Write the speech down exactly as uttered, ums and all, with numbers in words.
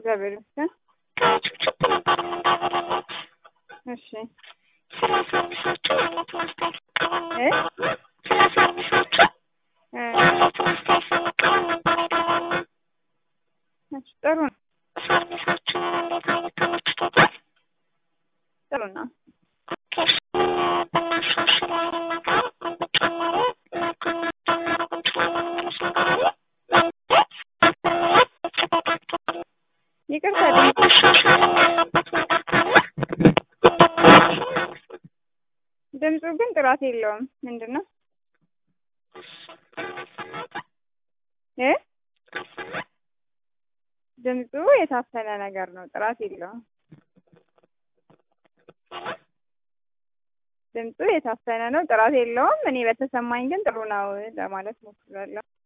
እግዚአብሔር ይመስገን። ከችግር ነበር እንደበረለት እሺ ስለ ሰርቪሳችሁ ያለት ማስተር እ ስለ ሰርቪሳችሁ ያለት ማስተር ሰንቀረን ነበር የደወልነው። እሺ ጥሩ ነው። ሰርቪሳችሁ እንዴት አይነት ተመችቶታል? ጥሩ ነው። ኦኬ በናሻሽል አይነት ነገር እንድጨምሩ ለኮሚኒቲ ማድረግ እንችላለን የሚሉት ነገር አለ? ይቅርታ ድምፁ ግን ጥራት የለውም። ምንድነው እ ድምፁ የታፈነ ነገር ነው። ጥራት የለውም። ድምፁ የታፈነ ነው። ጥራት የለውም። እኔ በተሰማኝ ግን ጥሩ ነው ለማለት ሞክራለሁ።